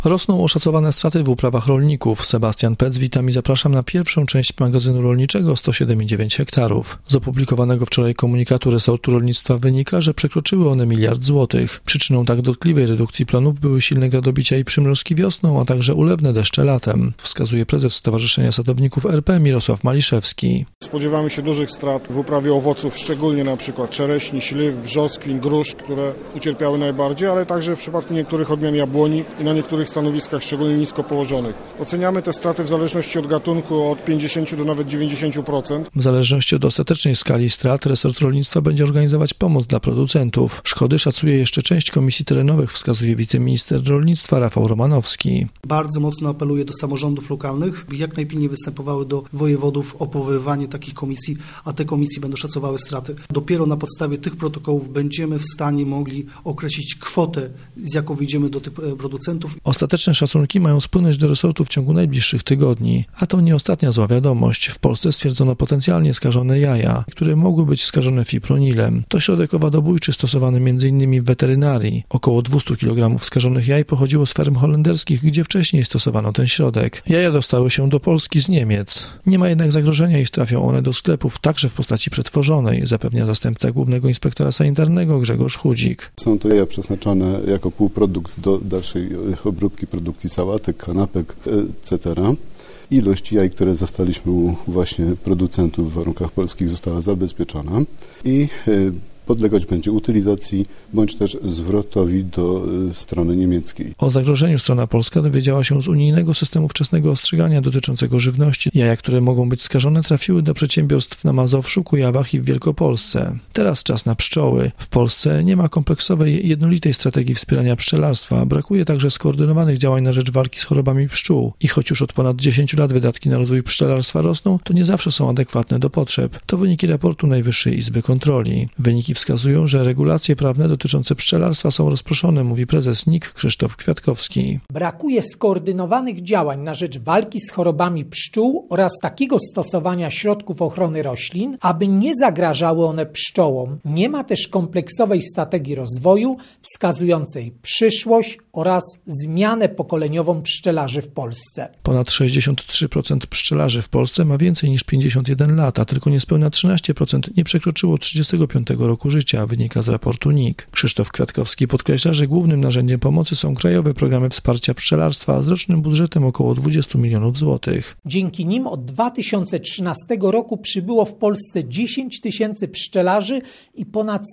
Rosną oszacowane straty w uprawach rolników. Sebastian Pec, witam i zapraszam na pierwszą część magazynu rolniczego 107,9 hektarów. Z opublikowanego wczoraj komunikatu resortu rolnictwa wynika, że przekroczyły one 1 miliard złotych. Przyczyną tak dotkliwej redukcji plonów były silne gradobicia i przymrozki wiosną, a także ulewne deszcze latem, wskazuje prezes Stowarzyszenia Sadowników RP Mirosław Maliszewski. Spodziewamy się dużych strat w uprawie owoców, szczególnie na przykład czereśni, śliw, brzoskwin, grusz, które ucierpiały najbardziej, ale także w przypadku niektórych odmian jabłoni i na niektórych stanowiskach szczególnie nisko położonych. Oceniamy te straty w zależności od gatunku od 50 do nawet 90%. W zależności od ostatecznej skali strat resort rolnictwa będzie organizować pomoc dla producentów. Szkody szacuje jeszcze część komisji terenowych, wskazuje wiceminister rolnictwa Rafał Romanowski. Bardzo mocno apeluję do samorządów lokalnych, by jak najpilniej występowały do wojewodów o powoływanie takich komisji, a te komisje będą szacowały straty. Dopiero na podstawie tych protokołów będziemy w stanie mogli określić kwotę, z jaką wyjdziemy do tych producentów. Ostateczne szacunki mają spłynąć do resortu w ciągu najbliższych tygodni. A to nie ostatnia zła wiadomość. W Polsce stwierdzono potencjalnie skażone jaja, które mogły być skażone fipronilem. To środek owadobójczy stosowany m.in. w weterynarii. Około 200 kg skażonych jaj pochodziło z ferm holenderskich, gdzie wcześniej stosowano ten środek. Jaja dostały się do Polski z Niemiec. Nie ma jednak zagrożenia, iż trafią one do sklepów, także w postaci przetworzonej, zapewnia zastępca głównego inspektora sanitarnego Grzegorz Chudzik. Są to jaja przeznaczone jako półprodukt do dalszej obróbki produkcji sałatek, kanapek, etc. Ilość jaj, które zastaliśmy u właśnie producentów w warunkach polskich, została zabezpieczona i podlegać będzie utylizacji bądź też zwrotowi do strony niemieckiej. O zagrożeniu strona polska dowiedziała się z unijnego systemu wczesnego ostrzegania dotyczącego żywności. Jaja, które mogą być skażone, trafiły do przedsiębiorstw na Mazowszu, Kujawach i w Wielkopolsce. Teraz czas na pszczoły. W Polsce nie ma kompleksowej, jednolitej strategii wspierania pszczelarstwa. Brakuje także skoordynowanych działań na rzecz walki z chorobami pszczół. I choć już od ponad 10 lat wydatki na rozwój pszczelarstwa rosną, to nie zawsze są adekwatne do potrzeb. To wyniki raportu Najwyższej Izby Kontroli. Wyniki wskazują, że regulacje prawne dotyczące pszczelarstwa są rozproszone, mówi prezes NIK Krzysztof Kwiatkowski. Brakuje skoordynowanych działań na rzecz walki z chorobami pszczół oraz takiego stosowania środków ochrony roślin, aby nie zagrażały one pszczołom. Nie ma też kompleksowej strategii rozwoju wskazującej przyszłość oraz zmianę pokoleniową pszczelarzy w Polsce. Ponad 63% pszczelarzy w Polsce ma więcej niż 51 lat, a tylko niespełna 13% nie przekroczyło 35 roku życia, wynika z raportu NIK. Krzysztof Kwiatkowski podkreśla, że głównym narzędziem pomocy są krajowe programy wsparcia pszczelarstwa z rocznym budżetem około 20 milionów złotych. Dzięki nim od 2013 roku przybyło w Polsce 10 tysięcy pszczelarzy i ponad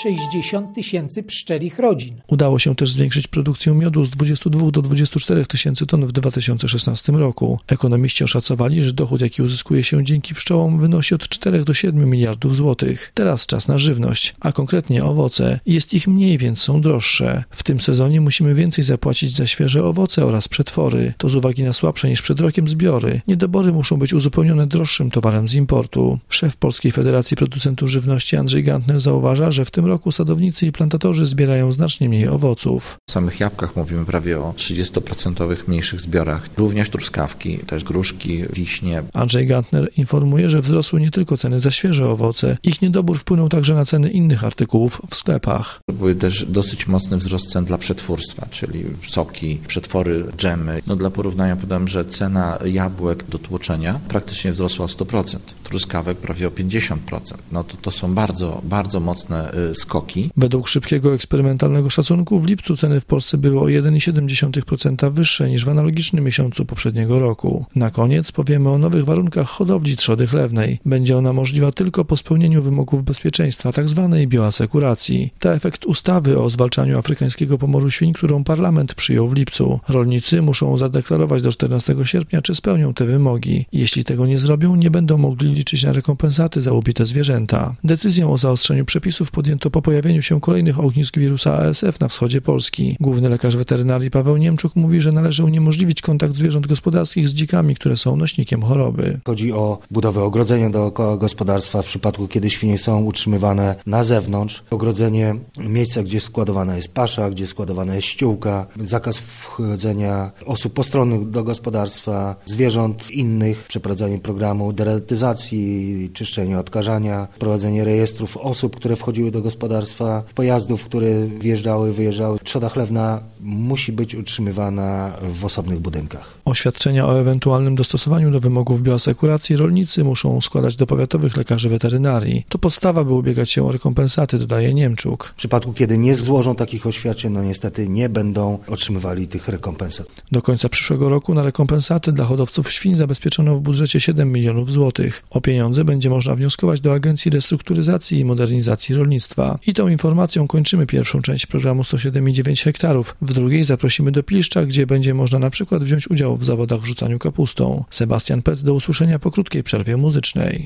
160 tysięcy pszczelich rodzin. Udało się też zwiększyć produkcję miodu z 22 do 24 tysięcy ton w 2016 roku. Ekonomiści oszacowali, że dochód, jaki uzyskuje się dzięki pszczołom, wynosi od 4 do 7 miliardów złotych. Teraz czas na żywność, a konkretnie owoce. Jest ich mniej, więc są droższe. W tym sezonie musimy więcej zapłacić za świeże owoce oraz przetwory. To z uwagi na słabsze niż przed rokiem zbiory. Niedobory muszą być uzupełnione droższym towarem z importu. Szef Polskiej Federacji Producentów Żywności Andrzej Gantner zauważa, że w tym roku sadownicy i plantatorzy zbierają znacznie mniej owoców. W samych jabłkach mówimy prawie o 30% mniejszych zbiorach. Również truskawki, też gruszki, wiśnie. Andrzej Gantner informuje, że wzrosły nie tylko ceny za świeże owoce. Ich niedobór wpłynął także na ceny innych artykułów w sklepach. Były też dosyć mocny wzrost cen dla przetwórstwa, czyli soki, przetwory, dżemy. Dla porównania podam, że cena jabłek do tłoczenia praktycznie wzrosła o 100%. Truskawek prawie o 50%. To są bardzo, bardzo mocne skoki. Według szybkiego eksperymentalnego szacunku w lipcu ceny w Polsce były o 1,7% wyższe niż w analogicznym miesiącu poprzedniego roku. Na koniec powiemy o nowych warunkach hodowli trzody chlewnej. Będzie ona możliwa tylko po spełnieniu wymogów bezpieczeństwa, tzw. bioasekuracji. To efekt ustawy o zwalczaniu afrykańskiego pomoru świń, którą parlament przyjął w lipcu. Rolnicy muszą zadeklarować do 14 sierpnia, czy spełnią te wymogi. Jeśli tego nie zrobią, nie będą mogli liczyć na rekompensaty za ubite zwierzęta. Decyzję o zaostrzeniu przepisów podjęto po pojawieniu się kolejnych ognisk wirusa ASF na wschodzie Polski. Główny lekarz weterynarii Paweł Niemczuk mówi, że należy uniemożliwić kontakt zwierząt gospodarskich z dzikami, które są nośnikiem choroby. Chodzi o budowę ogrodzenia dookoła gospodarstwa w przypadku, kiedy świnie są utrzymywane na zewnątrz, ogrodzenie miejsca, gdzie składowana jest pasza, gdzie składowana jest ściółka, zakaz wchodzenia osób postronnych do gospodarstwa, zwierząt innych, przeprowadzenie programu deratyzacji, czyszczenia odkażania, prowadzenie rejestrów osób, które wchodziły do gospodarstwa, pojazdów, które wjeżdżały, wyjeżdżały. Trzoda chlewna musi być utrzymywana w osobnych budynkach. Oświadczenia o ewentualnym dostosowaniu do wymogów bioasekuracji rolnicy muszą składać do powiatowych lekarzy weterynarii. To podstawa, by ubiegać się o rekompensaty, dodaje Niemczuk. W przypadku, kiedy nie złożą takich oświadczeń, niestety nie będą otrzymywali tych rekompensat. Do końca przyszłego roku na rekompensaty dla hodowców świń zabezpieczono w budżecie 7 milionów złotych. O pieniądze będzie można wnioskować do Agencji Restrukturyzacji i Modernizacji Rolnictwa. I tą informacją kończymy pierwszą część programu 107,9 hektarów. W drugiej zaprosimy do Pliszcza, gdzie będzie można na przykład wziąć udział w zawodach w rzucaniu kapustą. Sebastian Pec, do usłyszenia po krótkiej przerwie muzycznej.